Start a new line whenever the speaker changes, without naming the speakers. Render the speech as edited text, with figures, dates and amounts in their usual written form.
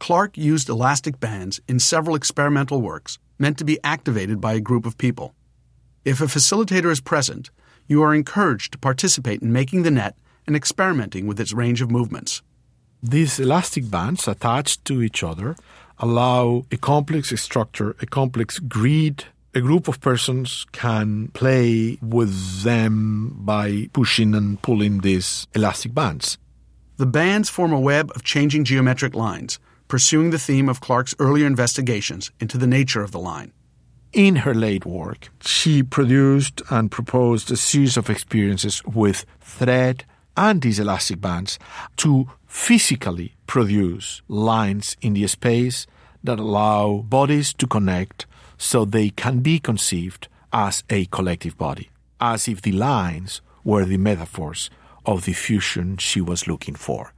Clark used elastic bands in several experimental works meant to be activated by a group of people. If a facilitator is present, you are encouraged to participate in making the net and experimenting with its range of movements.
These elastic bands attached to each other allow a complex structure, a complex grid. A group of persons can play with them by pushing and pulling these elastic bands.
The bands form a web of changing geometric lines, pursuing the theme of Clark's earlier investigations into the nature of the line.
In her late work, she produced and proposed a series of experiences with thread and these elastic bands to physically produce lines in the space that allow bodies to connect so they can be conceived as a collective body, as if the lines were the metaphors of the fusion she was looking for.